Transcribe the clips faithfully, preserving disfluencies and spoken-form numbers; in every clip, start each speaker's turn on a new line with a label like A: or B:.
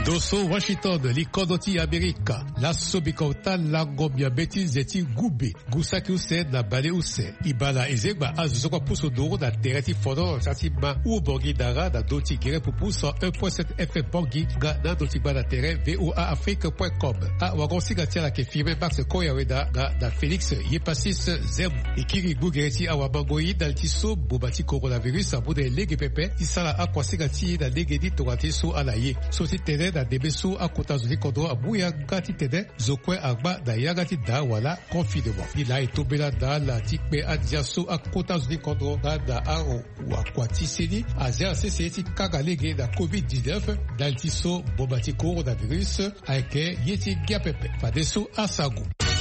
A: Dosso Washington likodoti Amerika la sobikota lango mia beti zeti gube gusaki use na bale use ibala ezegba azuzokwa puso doro na tereti fono sati ma u bongi dara na doti gere pupuso un virgule sept F M bongi ga na doti ba na terrain v o a afrique point com a wagonsi ga tia la ke firme Max Koyaweda ga na Felix Yepasis Zem ikiri bugereti awa bangoyi dal tiso bobati coronavirus abude lege pepe isala akwasi ga ti na lege di togati so alaye so ti tene na debeso akota zuli kodo abuya gati tene zokwe agba da yagati da wala confinement ila itobela da la tikpe adia so akota zuli kodo da da aro wakwati seni azia sese ti kaga lege da covid dix-neuf dal tiso bobati coronavirus aike yeti giapepe fadeso asago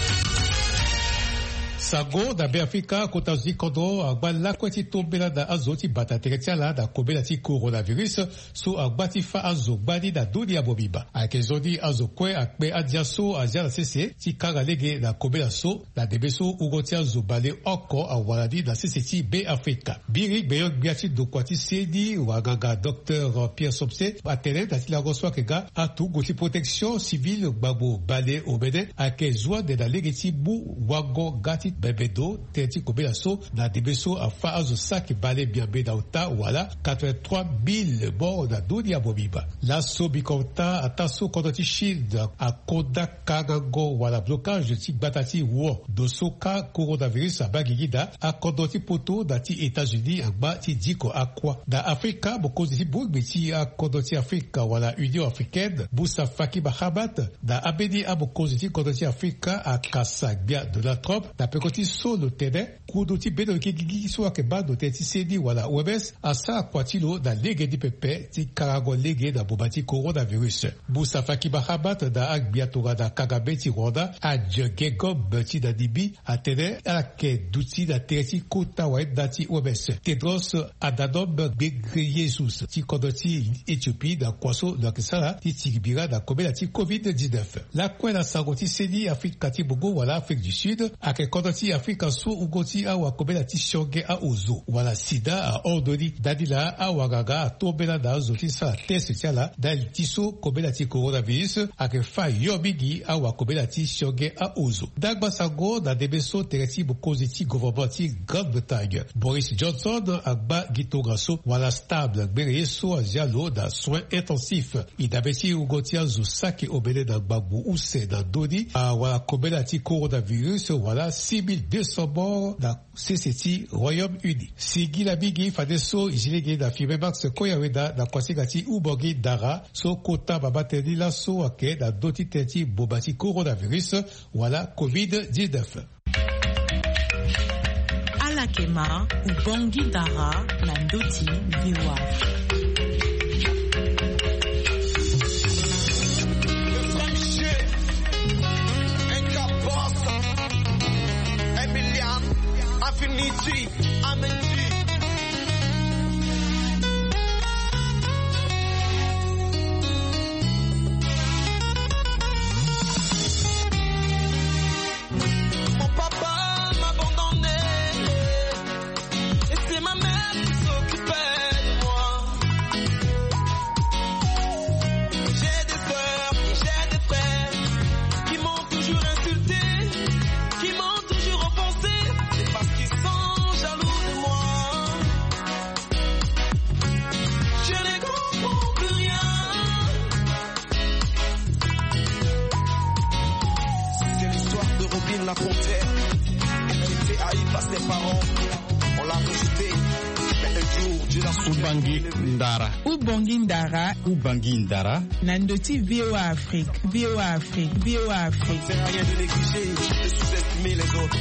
A: Sago da Afrika kota zi kodo agba la kweti tombela da azoti bata teretia da kobela ti coronavirus so agba ti fa azo gbadi da dodi abobiba ake zodi azo kwe akpe adia so azia la sese ti kaga lege da kobela so da debeso ugoti azo bale oko awaladi da sese ti be Afrika biri beyo gbiati do kwati sedi wagaga docteur Pierre Sopse atene da ti la goswa kega atu goti protection civile gbabo bale obede ake zwa de da lege ti bu wago gati bebedo tenti kobela so na debeso afa azo saki bale biambe da uta wala quatre-vingt-trois mille morts da dodi abobiba la so bikota ataso kodoti shield a koda kagango wala blocage ti batati wo dosoka coronavirus abagigida a kodoti poto da ti États-Unis agba ti diko akwa da Afrika bokozi ti bugbi ti a kodoti Afrika wala Union africaine busa faki bahabat da abedi abokozi ti kodoti Afrika a kasagbia Donald Trump da pekoti solo tene kudoti bedo ki gigi so ke bado te ti sedi wala webes asa kwatilo da lege di pepe ti karago lege da bobati coronavirus busa faki bahabat da agbiatora da kagabe ti Rwanda a jegegob ti da dibi a tene a ke duti da tereti kota wa da ti webes Tedros Adhanom Ghebreyesus ti kodoti Ethiopie da kwaso da kisala ti tigibira da kobela ti covid dix-neuf la kwela sagoti sedi Afrika ti bogo wala Afrique du Sud a ke kodoti Afrika so ugoti awa kobela ti shonge a ozo wala sida a ordoni dadila awa gaga a tobela da zoti sa test tiala dal tiso kobela ti coronavirus a ke fa yobigi awa kobela ti shonge a ozo dagba sago da debeso tereti bokozi ti gouvernement ti Grande-Bretagne Boris Johnson agba gitogaso wala stable gbere so azialo da soins intensifs idabeti ugoti azo saki obele da gbabu use da dodi a wala kobela ti coronavirus wala six mille deux cents morts da C C T Royaume-Uni. Sigi la bigi fadeso ijilege da firme Max Koyaweda da kwasigati ubogi dara so kota babateli la so ake da doti teti bobati coronavirus wala covid dix-neuf.
B: Alakema ubongi dara na ndoti viwa.
C: Infinity, I'm in G. Mon papa m'a abandonné et c'est ma mère qui s'occupait de moi. J'ai des sœurs et j'ai des frères qui m'ont toujours insulté, qui m'ont toujours offensé. C'est parce qu'ils sont jaloux de moi. Je ne comprends plus rien. C'est l'histoire de Robin Lafontaine. Elle était haïe par ses parents. On l'a rejetée. Mais un jour, Dieu l'a sauvé.
D: Ubangi Ndara.
B: Ubangi Ndara.
D: Ubangi Ndara.
B: Nandoti V O A Afrique. V O A Afrique. V O A Afrique.
C: C'est rien de négliger, de sous-estimer les autres.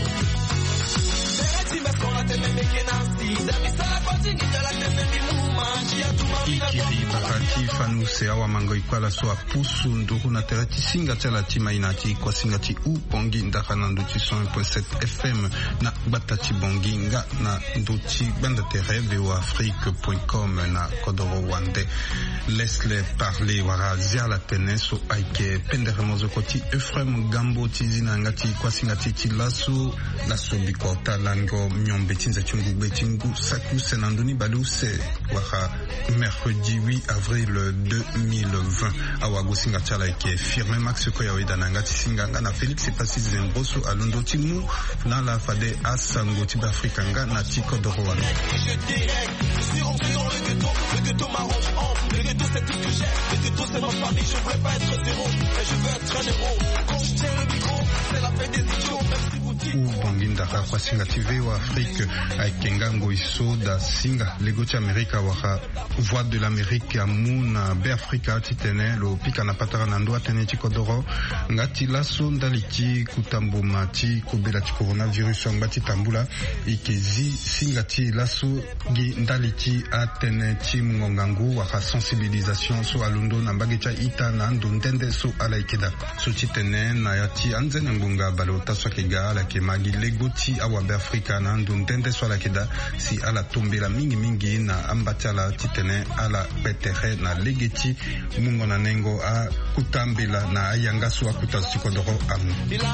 D: Ikiri bakati fanuse awa mango ikwala so apusu nduru na terati singa tela tima inati kwa singa ti u bongi ndaka na nduti cent un virgule sept F M na batati bongi nga na nduti banda tere v o afrique point com na kodoro wande laisse-les parler wara ziala tene so aike pendere mozo koti Ephraim Gambo tizina ngati kwasi ngati tilasu laso bikota lango myombe tinza chungu betingu saku senandoni baluse wara mercredi huit avril deux mille vingt awago singa chala ike firme max ko yawida ngati singa ngana Felix Passis Zembroso alondo timu na la fade asango tiba Afrika nga na tiko de Rwanda.
C: Le ghetto m'arrange en, le ghetto c'est tout ce que j'ai, le ghetto c'est ma famille, je voulais pas être zéro, mais je veux être un héros. Quand je tiens le micro, c'est la fête des idiots, même si vous dites.
D: Ubangindaka kwa singa T V wa Afrique aikenga ngoiso da singa legoti Amerika waka voix de l'Amérique ya muna be Afrika titene lo pika na patara na ndoa tene chikodoro ngati laso ndaliti kutambuma ti kobela ti coronavirus ngati tambula ikezi singa ti laso gi ndaliti atene ti ngongangu waka sensibilisation so alundo na mbagecha ita na ndo ndende so ala ikeda so titene na yati anzene ngunga balota so kega ala ke magi legoti awabe Afrika na ndo ndende so ala keda si ala tombela mingi mingi na ambatala titene ala petere na legeti mungo na nengo a kutambela na ayanga so akuta sikodoro amu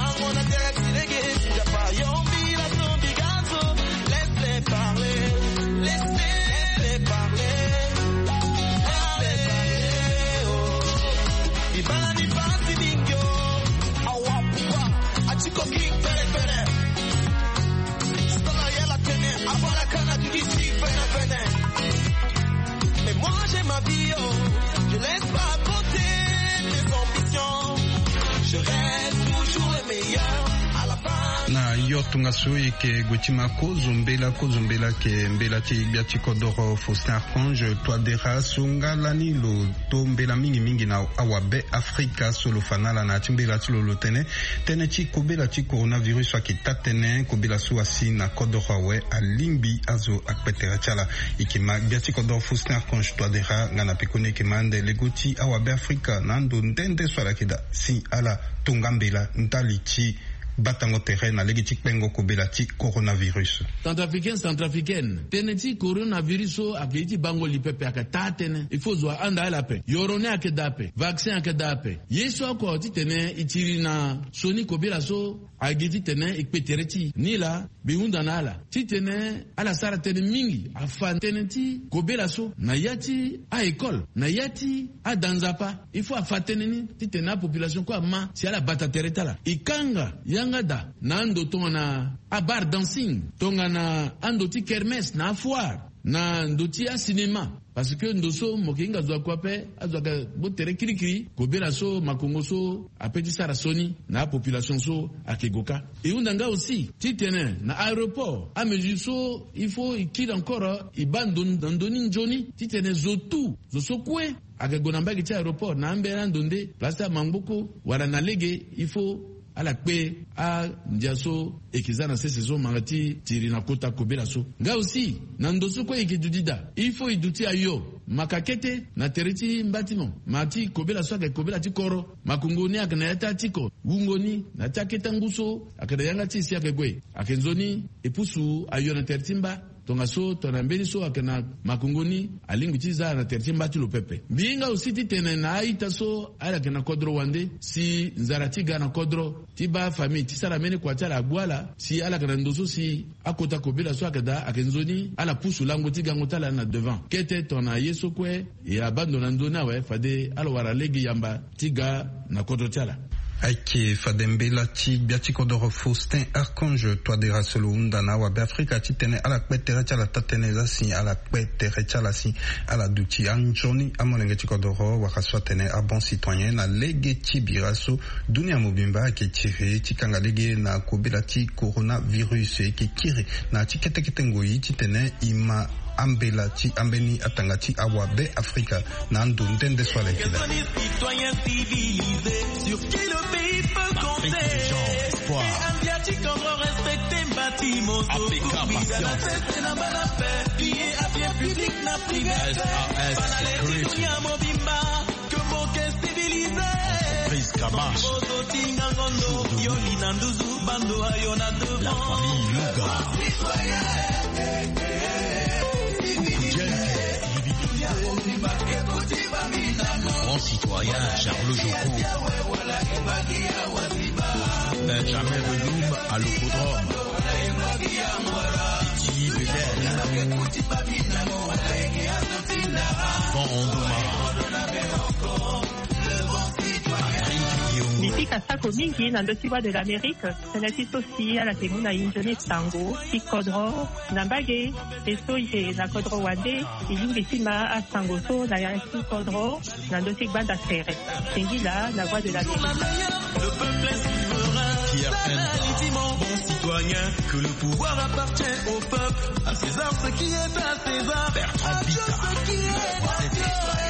C: Mais moi j'ai ma vie, oh, je laisse pas porter mes ambitions, je reste toujours le meilleur à la fin.
D: Na yotunga sui ke gutima kozo mbela kozo mbela ke mbela ti biati kodoro Faustin Archange toi dera sunga lani lo to mbela mingi mingi na awabe Afrika solo fanala na timbela ti lo tene tene ti kobela ti coronavirus wa ki tatene kobela su asi na kodoro we alimbi azo akpetera chala ikima biati kodoro Faustin Archange toi dera ngana pekone ke mande legoti awabe Afrika nando ndende swala kida si ala tungambela ntaliti batango terrain na legiti pengo kobela ti coronavirus.
E: Centrafricaine, centrafricaine. Teneti coronavirus o akiti bango lipepe akatatene. Il faut zwa anda la pe. Yorone akedape. Vaccin akedape. Yeso ako ti tene itiri na soni kobela so agiti tene ikpetereti. Nila biunda na ala. Ti tene ala sara tene mingi. Afan tene ti kobela so na yati a école. Na yati a danzapa. Il faut afatene ni ti tene population kwa ma si ala bata tereta la. Ikanga yanga da na ando tonga na a bar dancing tonga na ando ti kermesse na foire na ndo ti a cinéma parce que ndo so mokinga zwa kwape azwa ka botere kiri kiri kobela so makongo so apeti sara soni na population so akegoka et undanga aussi ti tene na aéroport a mesure so il faut ikid encore ibando ndoni njoni ti tene zotu zo so kwe akegona mbagi ti aéroport na ambera ndonde place mangoko wala na lege il faut ala kpe a ndiaso ekizana sese so mangati tiri na kota kobela so nga aussi na ndoso ko ekidudida il faut iduti ayo makakete na teriti mbatimo mati kobela so ke kobela ti koro makungoni akana yata tiko wungoni na taketa nguso akada yanga ti sia ke gwe akenzoni epusu ayo na tertimba tonga so tona mbeni so akana makungoni alingi tiza na tertimba ti lo pepe binga usiti tene na aita so ala kana kodro wande si nzaratiga na kodro tiba famille tisara mene kwa tala agwala si ala kana ndoso si akota kobela so akada akenzoni ala pusu lango tiga ngotala na devant kete tona yeso kwe e abandona ndona we fade ala wara legi yamba tiga na kodro tala
D: Aike fadembela ti biati kodoro Faustin Archange toi de rasolo undana wa Afrika ti tene ala kpetere chala tatene za si ala kpetere chala si ala duti anjoni amonenge ti kodoro wa kaswa tene a bon citoyen na lege ti biraso dunia mobimba ke tire ti kanga lege na kobela ti coronavirus ke kire na ti kete kete ngoi ti tene ima ambela ti ambeni atanga ti awabe Afrika na ndo ndende swala kida
F: La famille Luga.
G: citoyen Charles Joko. Benjamin Veloum à l'Hippodrome. Titi Bedel. Van Ondoma.
H: Nifika sako mingi na ndosiwa de l'Amérique, senati sosi ala temuna injone tango, ikodro, nambage, eso ite na kodro wande, ilingi tima a tango so na yansi kodro, na ndosi banda serre. Sengila, la voix de l'Amérique.
C: Le peuple est souverain, effectivement bon citoyen, que le pouvoir appartient au peuple, à César ce qui est à César,
G: Bertrand
C: à Dieu ce qui est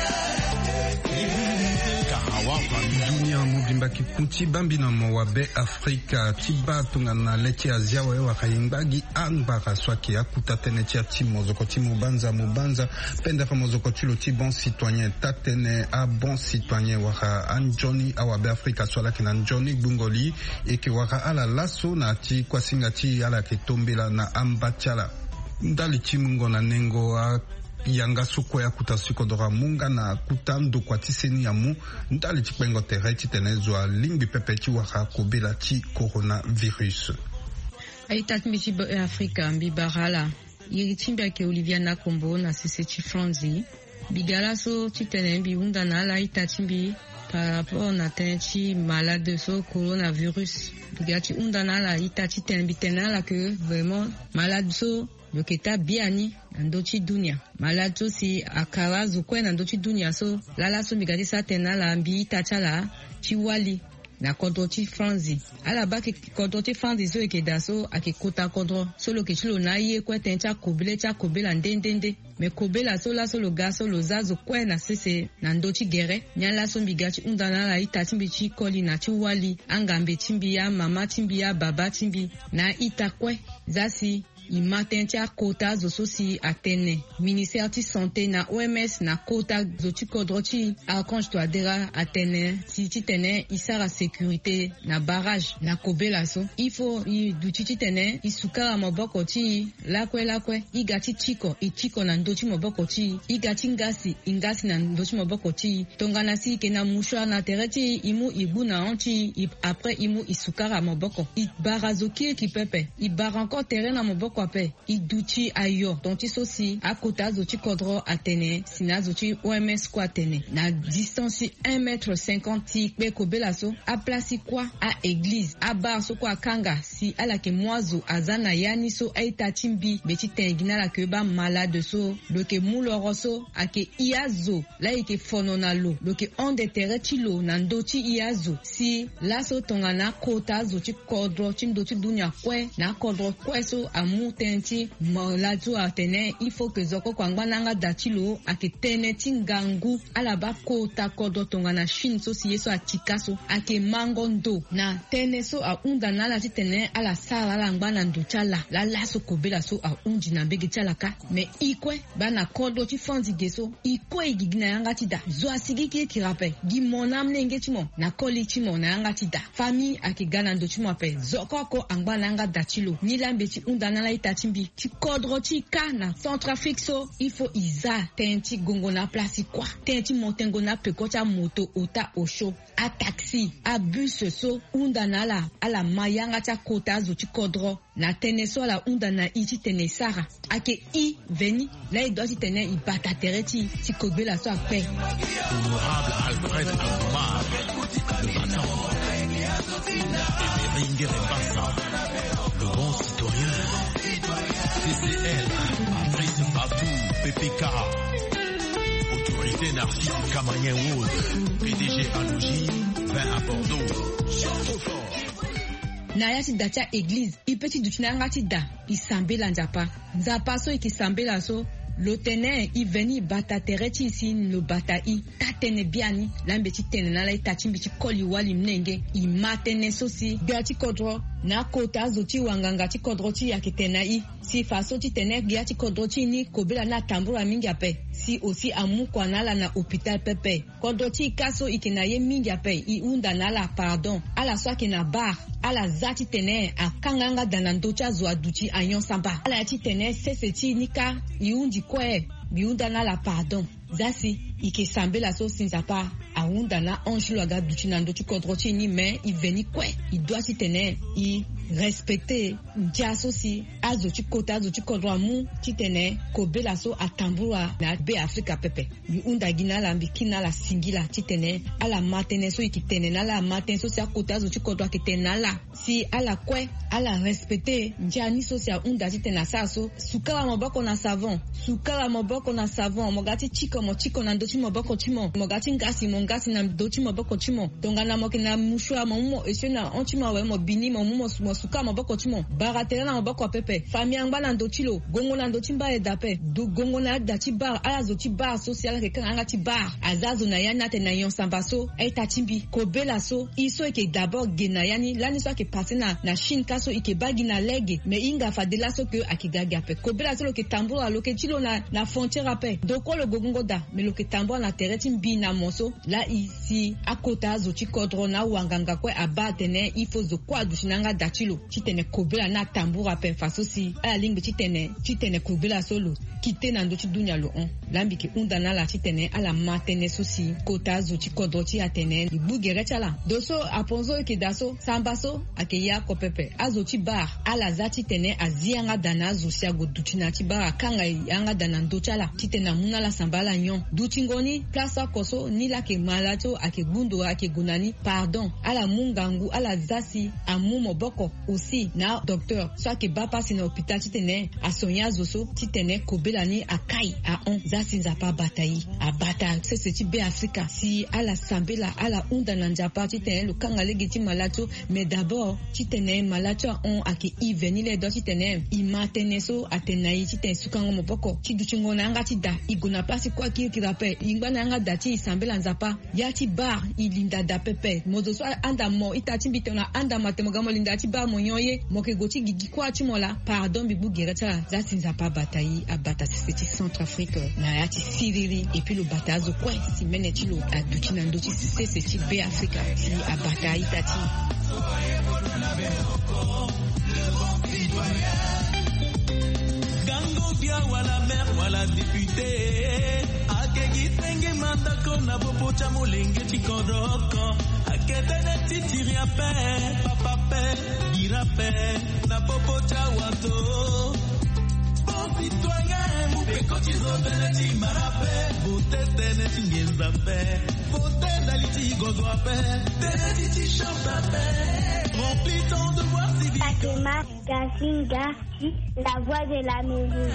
D: dunia mobimba kikunti bambina mowabe Afrika tiba tungana leti azia wa wa kayimbagi angbaka swaki akuta tene tia timo zokoti mubanza mubanza penda fa mozokoti lo ti bon citoyen tatene a bon citoyen waka anjoni awabe Afrika swala kina njoni bungoli eke waka ala laso na ti kwasinga ti ala ketombela na ambachala ndali chimungo na nengo a yanga suko ya kuta siko dora munga na kuta ndo kwa tiseni ya mu ndali chikpengo tere chitenezwa limbi pepe chi waka kobela chi coronavirus.
I: Aitat michi Afrika mbibarala yiri chimbia ke Olivia Nakombo na sese chi franzi bigala so chitene mbi unda na la itachimbi par rapport na tenchi malade so coronavirus bigachi unda na la itachi tenbi tenala que vraiment malade so le keta biani ndochi dunia malade si akara zukwe na ndochi dunia so lala so migati sa tenala mbi itachala chiwali na kodoti franzi ala ba ke kodoti franzi zo ke daso ake kota kodro solo ke chilo na ye kwa tencha kobele cha kobela ndendende me kobela so la solo gaso lo zazo kwa na sese na ndochi gere nyala so mbigachi undana la ita timbi chi koli na chi wali angambe timbi ya mama timbi ya baba timbi na ita kwe zasi imatentia kota zo sosi atene ministère ti santé na O M S na kota zo ti kodrochi archange to adera atene si ti tene isara sécurité na barrage na kobela so ifo i du ti tene isukara maboko ti lakwe lakwe igati chiko ichiko na ndochi maboko ti igati ngasi ingasi na ndochi maboko ti tongana si ke na mouchoir na tereti imu ibu na onti après imu isukara maboko i barazo ki ki pepe i bar encore terrain na maboko ape iduchi ayo tonti sosi akota zochi kodro atene sina zochi O M S kwa atene na distance un mètre cinquante pe kobela so a place kwa a église a bar so kwa kanga si ala ke mwazo azana yani so aita timbi beti tengina la ke ba malade so lo ke muloro so ake iazo la ike fonona lo lo ke onde tereti lo na ndochi iazo si la so tongana kota zochi kodro chindochi dunya kwe na kodro kwe so amu tenti malatu atene il faut que zoko kwangba nanga dachilo ake tene tingangu ala ba kota kodo tonga na shin so si yeso atikaso ake mango ndo na tene so a unda na la tene ala sala la ngana nduchala la laso kobela so a unji na bege chala ka me ikwe bana kodo ti fanzi geso ikwe igigina yanga ti da zo asigi ki ki rape gi monam nenge chimo na koli chimo na yanga ti da fami ake gana ndo chimo pe zoko ko angba nanga dachilo ni lambe ti unda na la itachimbi ti kodro ti ka na Centrafrique so il faut isa tenti gongo na place kwa tenti montengo na peko cha moto ota osho a taxi a bus so unda na la ala mayanga cha kota zo ti kodro na tene so la unda na iti tene sara ake i veni la i doit tene i bata tereti ti kobela so ape
G: honorable Alfred Agoumar le battant Emery Ngere-Bassa le bon citoyen C C L Patrice Babou P P K autorité narcissique Kamanien Wood P D G Alogi vin à Bordeaux Château fort
I: na yati dacha église ipeti dutina ngati da isambela njapa nzapa so ikisambela so lo tene i veni bata tereti isi lo bata i tatene biani lambe ti tene na la itachimbi ti koli wali mnenge i matene so si bia ti kodro na kota zo ti wanganga ti kodro ti yake tena i si faso ti tene bia ti kodro ti ni kobela na tambura mingi ape si aussi amu kwa nala na hôpital pepe kodro ti kaso ikena ye mingi ape i unda nala pardon ala so ake na bar ala zati tene akanganga dana ndocha zo aduchi anyon samba ala ti tene sese ti nika i undi kwe biunda na la pardon zasi ike sambela so sinzapa aunda na onjilo aga duchina ndo chikodrochi ni me i veni kwe i doit si tene i respecter njaso si azo chikota azo chikodro amu chitene kobela so atambua na be Afrika pepe i unda gina la mbikina la singila chitene ala matene so ikitene na la matene so si akota azo chikodro akitene la si ala kwe ala respecter njani so si unda chitene sa so sukala moboko na savon sukala moboko na savon mogati chiko mo chiko na ndochi moboko chimo mogati ngasi mo ngasi na ndochi moboko chimo tongana mo kina mushwa mo mo esena onchima we mo bini mo mo mo suka moboko chimo baratela na moboko pepe fami angba na ndochilo gongo na ndochi mba edape do gongo na dachi bar ala zo chi bar social ke kan anga chi bar azazo na yana te na yon sambaso eta chimbi kobela so iso eke d'abord gena yani lani so ke pasena na shin kaso ike bagi na lege me inga fadela so ke akigaga pe kobela so lo ke tambura lo ke chilo na na frontière pe doko lo gongo da me lo ke tambura na tereti mbi na monso la ici akota zo chi kodro na wanganga kwe abatene ifo zo kwa dushinanga dachilo chitene kobela na tambura pe faso si ala lingbe chitene chitene kobela solo kite na ndo chidunya lo on lambi ke unda na la chitene ala matene susi kota zo chi kodro chi atene ibugere chala doso aponzo ke daso sambaso ake ya ko pepe azo chi bar ala za chitene azianga dana zo siago duchina chi bar kanga yanga dana ndo chala chitena muna la sambala nyon duchingoni plasa koso ni la ke malato ake gundo ake gunani pardon ala mungangu ala zasi amumo boko aussi na docteur soit ke ba pasi na hôpital chitene asonya zoso chitene kobela ni akai a on zasi nzapa batayi a bata se se ti be Afrika si ala sambela ala unda na njapa chitene lo kanga legiti malato mais d'abord chitene malato on ake i venile do chitene i matene so atenai chitene sukango moboko chiduchingo na anga chida igona pasi kwa ki kirape ingba na anga dati sambela nzapa yati bar ilinda da pepe mozo so anda mo itati bitona anda matemogamo linda ti bar monyoye moke goti gigi kwa chimola pardon bibu gerata zati nzapa batayi abata siti Centrafrique na yati siriri et puis le batazo kwa si menetilo aduchina ndoti se se ti be Afrika si abata itati
C: Gango bia wala mer wala député akegi senge manda kona bobo cha molenge chikodoko aketene titiri ape papa pe irape na bobo cha wato bon citoyen mu peko chizo beneti marape bote tene chingenza pe bote daliti godwa pe tene ti chanta pe rempli ton devoir civique
J: Fatima Gazinga, la voix de la musique.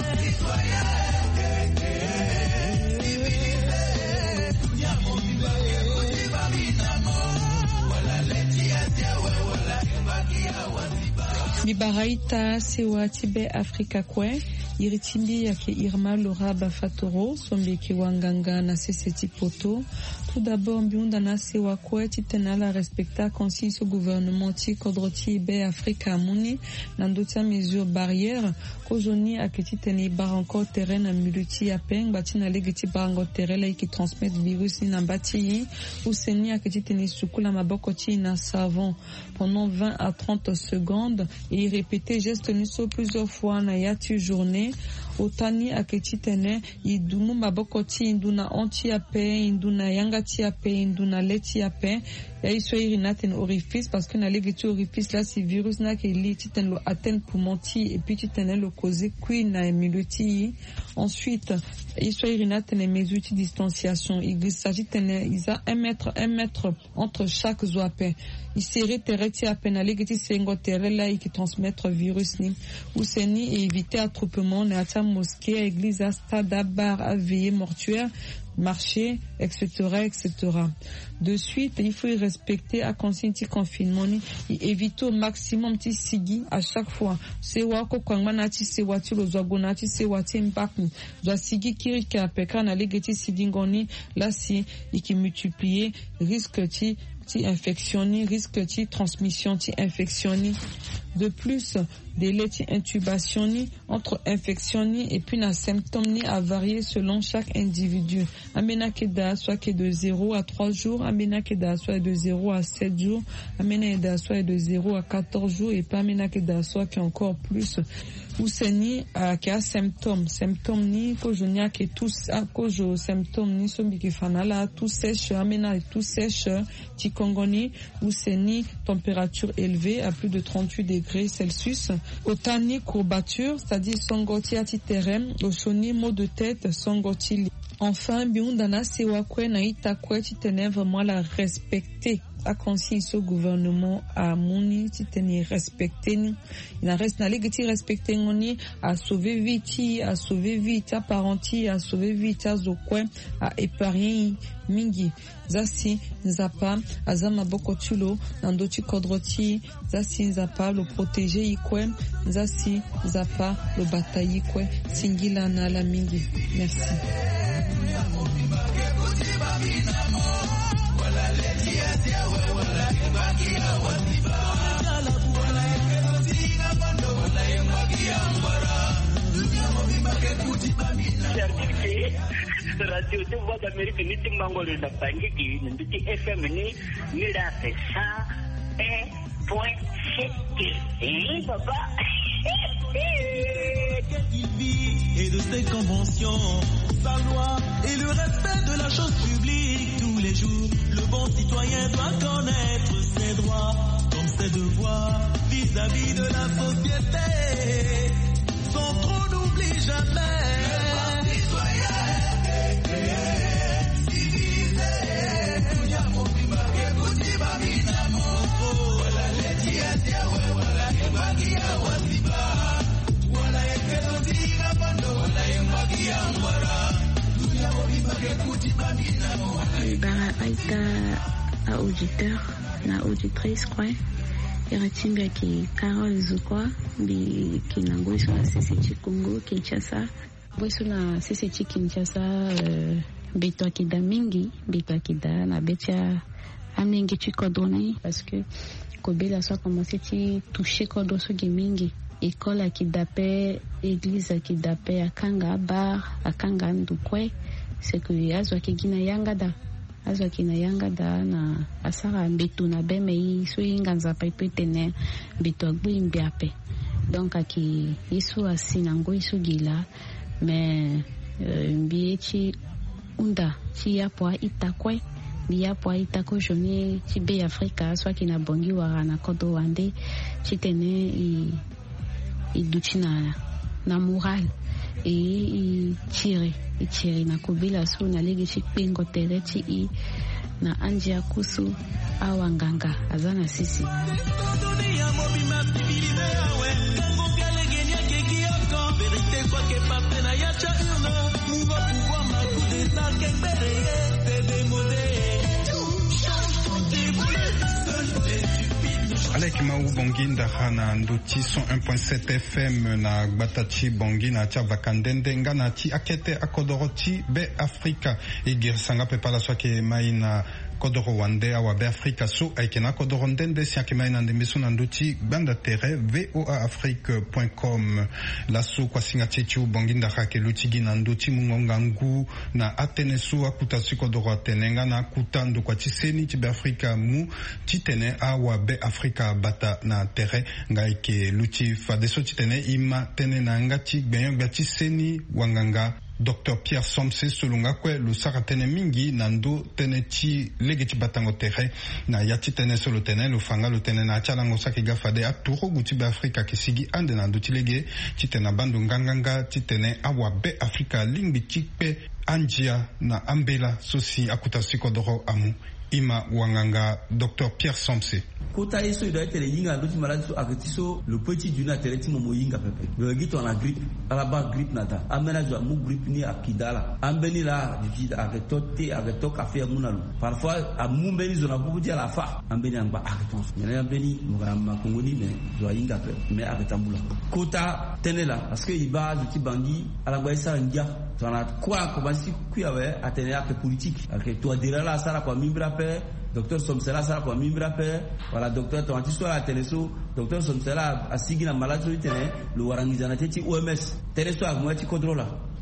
B: Bibaraita sewa tibe Afrika kwe iritimbi yake Irma Laura Bafatoro sombi kiwanganga na seseti poto. Tout d'abord mbiunda na sewa kwe titena la respecta conscience au gouvernement ti kodroti be Afrika muni nandotia mesure barrière kozoni aketi teni baranko terrain na muluti ya peng batina legeti baranko terrain la qui transmet virus ni nambati ou seni aketi teni sukula maboko ti na savon pendant vingt à trente secondes et répéter geste niso plusieurs fois na yati journée otani aketi tene idumu maboko ti induna onti ya pe induna yanga ti ya pe induna leti ya pe ya iso irina ten orifice parce que na legeti orifice là si virus na ke li ti ten lo atteint poumon ti et puis ti ten lo causer qui na miluti ensuite iso irina ten mesure ti distanciation il s'agit ten isa un mètre un mètre entre chaque zoape il serait tereti à peine legeti sengo terela qui transmettre virus ni ou seni et éviter attroupement na ta mosquée église stade bar avie mortuaire marché, et cetera, et cetera. De suite, il faut y respecter à consentir confinement et éviter au maximum ti sigi à chaque fois. C'est wako kwangana ti se wati lo zagona ti se wati impact. Doit sigi kiri ki apeka na legeti sigi ngoni là si et qui multiplier risque ti ti infection ni risque ti transmission ti infection ni. De plus, délai ti intubation ni entre infection ni et puis na symptômes ni à varier selon chaque individu. Amena keda soit que de zéro à trois jours, amena keda soit de zéro à sept jours, amena keda soit de zéro à quatorze jours et pas amena keda soit qui encore plus. useni ake symptôme symptôme ni kojonia ke tous kojo symptôme ni sombi ke fanala tout sèche amena tout sèche tikongoni useni température élevée à plus de trente-huit degrés Celsius otani courbature c'est-à-dire songoti ati terrain osoni maux de tête songoti. Enfin biundana sewakwe na itakwe titene vraiment la respecter a conscience au gouvernement a moni titene respecter ni na reste na legiti respecter ngoni a sauver vite a sauver vite a parenti a sauver vite a zokwe a épargner mingi zasi nzapa azama boko tulo nandoti kodroti zasi nzapa lo protéger ikwe zasi nzapa lo bataille ikwe singila na la mingi. Merci.
K: Radio tu voix d'Amérique ni timbango le dapangi ki ndi F M ni ni la ça un point sept et papa
C: il vit et de ses conventions, sa loi et le respect de la chose publique tous les jours. Le bon citoyen doit connaître ses droits comme ses devoirs vis-à-vis de la société. Sans trop n'oublie jamais. Le bon citoyen est créé, civilisé. Voilà les tiens, voilà les magia, wasiba.
L: Aita a auditeur na auditrice kwa iratimba ki Carol Zukwa bi kinangoiso na C C T Congo Kinshasa boiso na C C T Kinshasa uh, beto akida mingi beto akida na betia amingi chikodoni parce que kobela soit commencé ti toucher kodoso mingi école akidape église akidape akanga bar akanga ndukwe c'est que azwa kigina yanga da azwa kina yanga da na asara mbetu na beme so inganza pa ipetene mbetu agbu imbiape donc aki isu asinango isu gila mais euh, mbiechi unda ti yapwa itakwe biapwa itako joni ti be Afrika so kina bongi wara na kodo wande ti tene i iduchina na moral e i tire i tire na kobela so na legi chikpengo tereti i na anjia kusu awanganga azana sisi
D: Alek Mau Bongi ndahana nduti cent un point sept F M na Gbatachi Bongi na tia vakandende ngana ti akete akodoroti be Afrika igir sanga pepala swake maina kodoro wande awa be Afrika so aikena kodoro ndende siake maina ndembeso na nduti banda tere voa afrique point com la so kwa singa chechu Bongi ndahake lutigi na nduti mungonga ngu na atenesu akuta sikodoro atenenga na akuta ndu kwa tiseni ti be Afrika mu titene awa be Afrika bata na tere ngaike luti fadeso titene ima tene na ngati gbenyo gati seni wanganga Docteur Pierre Somse solunga kwe lusaka tene mingi nando tene ti lege ti batango tere na yati tene solo tene lufanga lo tene na chalango saki gafade aturo guti be Afrika kisigi ande nando ti lege ti tene bandu nganganga ti tene awa be Afrika lingbi ti pe anjia na ambela sosi akuta sikodoro amu ima wanganga Docteur Pierre Somse.
M: Kota eso doit être yinga l'autre maladie so agetiso le petit du na tereti momo yinga pepe. Le gito na grippe, ala ba grippe nata. Amena jo mu grippe ni akidala. Ambeni la du agetote agetok affaire munalo. Parfois amumbeni zona bubu dia la fa. Ambeni amba ageton. Yana ambeni mugama kongoni mais jo yinga pepe mais agetambula. Kota tenela parce que iba du bangi ala ba isa ndia. Tona kwa ko basi kuyawe atene ake politique. Ake to adira la sala kwa mimbra pe Docteur Somsela sala kwa mimbra pe wala docteur Tonti so la teneso Docteur Somsela asigi na malade so tene lo warangizana teti O M S teneso agmati contrôla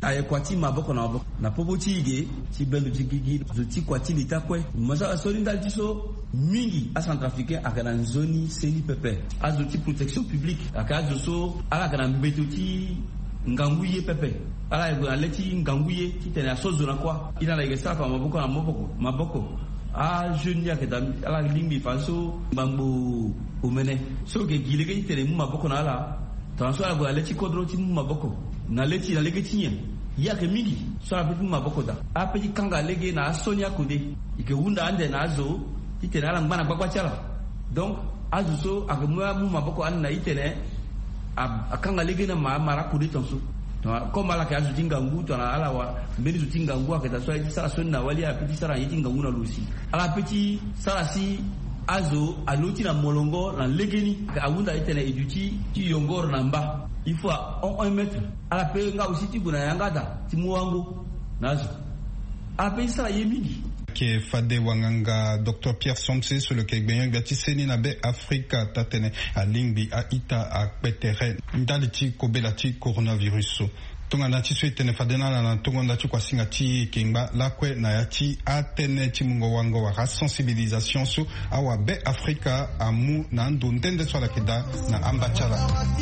M: ay kwati maboko na maboko na popo tige ti belu tigigi zo ti kwati lita kwe maza sori ndal ti so mingi a centrafricain akana nzoni seni pepe azo ti protection publique akazo so ala kana mbeto ti nganguye pepe ala ego aleti nganguye ti tene asozo na kwa ina la igesa pa maboko na maboko maboko a jeune ya keda ala lingbi faso bambo umene so ke gile ke tene mu maboko na ala tanso ala go aleti kodro ti mu maboko na leti na lege ti nya ya ke mingi so ala mu maboko da a pe kanga lege na sonia kode ike wunda ande na zo ti tene ala ngana gbagba chala donc azu so agemwa mu maboko an na itene akanga lege na mara kode tanso comme ala ka azu tinga ngu to na ala wa mbeni zu tinga ngu akata so iti sara sonna wali a petit sara yiti ngu na lusi ala petit sara si azo aluti na molongo na legeni ka awunda itene eduti ti yongor na mba il faut on un mètre ala pe nga aussi ti buna yangada ti muwango nazo ala pe sara yemigi
D: ke fade wanganga docteur Pierre Somse sur le kegbenyo gati seni na be Afrika tatene a lingbi a ita a petere ndaliti kobelati coronavirus tonga na ti swetene fadena na tonga na ti kwasinga ti kengba lakwe na ya ti atene ti mungo wango wa sensibilisation so awa be Afrika amu na ndo ndende so la keda na ambachala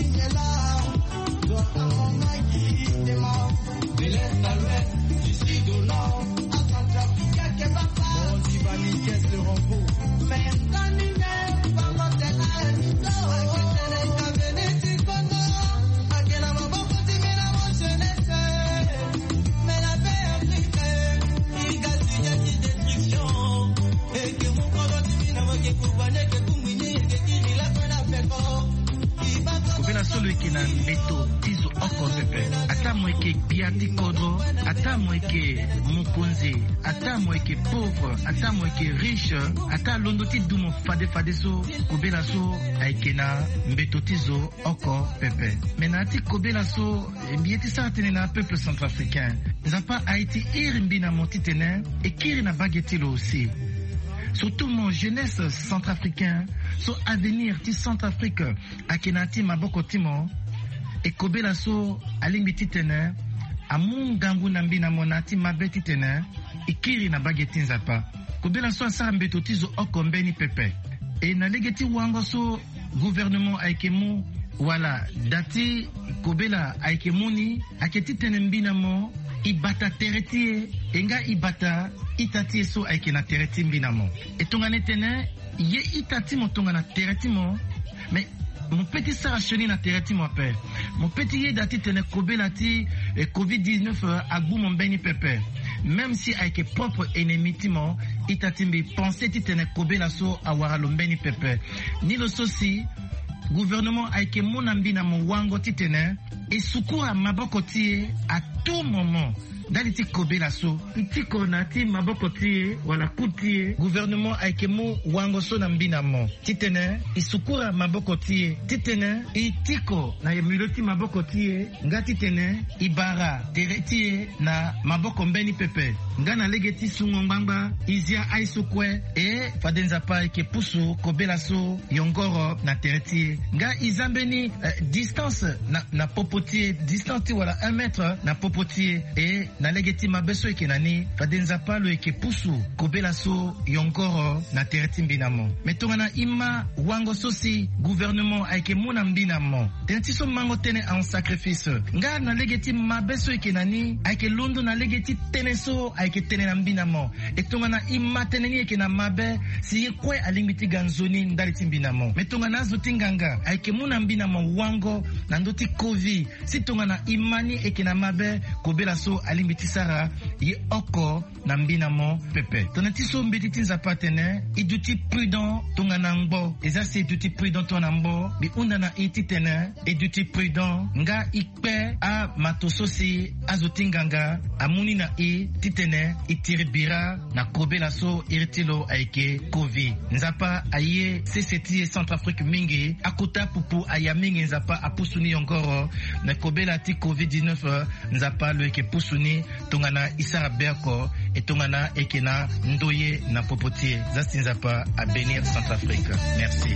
N: solo ke na mbeto tizo oko pepe ata moeke biati kodro ata moeke mokonzi ata moeke pauvre ata moeke riche ata londo ti dumo fade fade so kobela so aike na mbeto tizo oko pepe mena ti kobela so bieti sa tene na peuple centrafricain nzapa haiti iri mbina mo ti tene e kiri na bageti lo aussi surtout mon jeunesse centrafricain so avenir ti Centrafrique akenati maboko timo e kobela so alimbi titene amungangu na mbina monati mabeti tene ikiri na bageti nzapa kobela so asara mbeto tizo okombeni pepe e na legeti wango so gouvernement aikemu wala dati kobela aikemuni aketi tene mbina mo ibata teretie enga ibata itati so aike na tereti mbina mo etongane tene ye itati mo tonga na tereti mo mais mon petit sara choni na tereti mo pe mon petit ye dati tene kobela ti eh, covid dix-neuf agbu mon beni pepe même si aike propre ennemi ti mo itati mbi penser ti tene kobela so awara lo mbeni pepe ni lo sosi gouvernement aike mona mbina mo wango ti tene e sukura maboko ti à tout moment dali ti kobela so ntiko na ti maboko ti wala kuti gouvernement aikemu wango so na mbina mo titene isukura maboko ti titene itiko na yemilo ti maboko ti ngati tene ibara tereti na maboko mbeni pepe ngana legeti sungo mbamba izia aisukwe e fadenza pa ke pusu kobela so yongoro na tereti nga izambeni uh, distance na na popoti distance wala un mètre na popoti e na legeti mabeso ekenani fadenza palo eke pusu kobela so yongoro na tereti mbinamo metongana ima wango sosi gouvernement aike mona mbinamo teneti so mango tene en sacrifice nga na legeti mabeso ekenani aike londo na legeti tene so aike tene na mbinamo etongana ima teneni eke na mabe si kwe alingiti ganzoni ndaliti mbinamo metongana zoti nganga aike mona mbinamo wango na ndoti covid si tongana imani eke na mabe kobela so alimbiti sara ye oko na mbinamo pepe tonati so mbiti tinza patene iduti prudent tongana ngbo eza se iduti prudent tona mbo bi unda na iti tene iduti prudent nga ikpe a matososi azoti nganga amuni na i titene itiribira na kobela so iritilo aike covid nzapa aye seseti Centrafrique mingi akuta pupu aya mingi nzapa apusuni yongoro na kobela ti covid dix-neuf nzapa lo eke pusuni tongana isara berko etongana ekena ndoye na popotie zasti nzapa a bénir Centrafrique. Merci.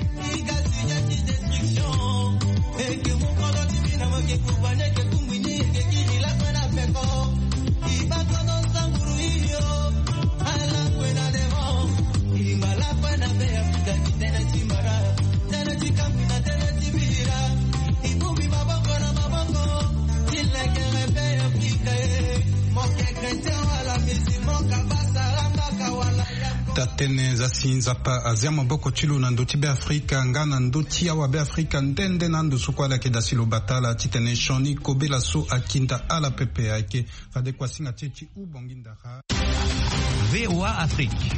C: Eke mukolo tibina wake kubane ke kumwini ke kiri la kwena peko
D: tatene za sinza pa azia maboko chilu na ndoti be Afrika ngana ndoti ya wa be Afrika ndende na ndu sukwala ke dasilo batala titene shoni kobela so akinda ala pepe yake fade kwa singa chechi ubonginda ha
G: V O A Afrique.